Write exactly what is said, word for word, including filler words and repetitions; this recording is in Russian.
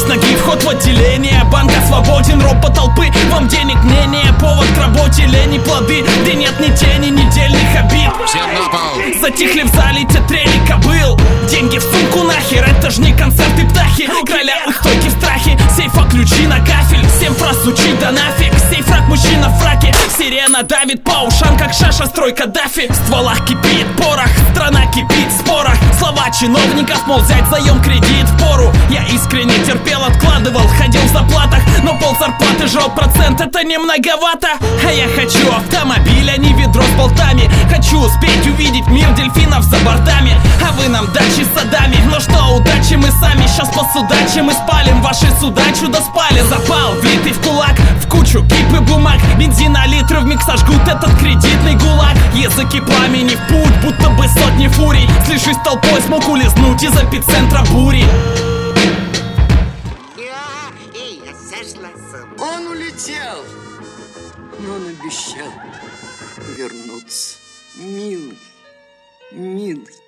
ноги вход в отделение банка свободен, ропот толпы. Вам денег мнение, повод к работе, лени плоды, где нет ни тени недельных обид. Всем на пол. Затихли в зале те трели кобыл. Деньги в сумку нахер, это ж не концерты птахи. Короля у стойки в страхе, сейфа ключи на кафель. Всем просучить да нафиг, сейф фраг мужчина в фраке. Сирена давит по ушам, как шаша строй Каддафи. В стволах кипит порох, страна кипит в спорах. Слова чиновников, мол, взять заем, кредит в пору. Я искренне терпел, откладывал, ходил в заплатах, но пол зарплаты жал процент, это не многовато. А я хочу автомобиль, а не ведро с болтами. Хочу успеть увидеть мир дельфинов за бортами. А вы нам дачи с садами, но что, удачи мы сами. Сейчас посудачим и спалим ваши суда, чудо спали. Запал, влитый в кулак, в кучу кипы бумаг. Бензина литры в миг сожгут этот кредитный гулаг. Языки пламени в путь, будто бы сотни фурий. Слышишь, толпой смог улизнуть из эпицентра бури. Он улетел, но он обещал вернуться. Милый, милый.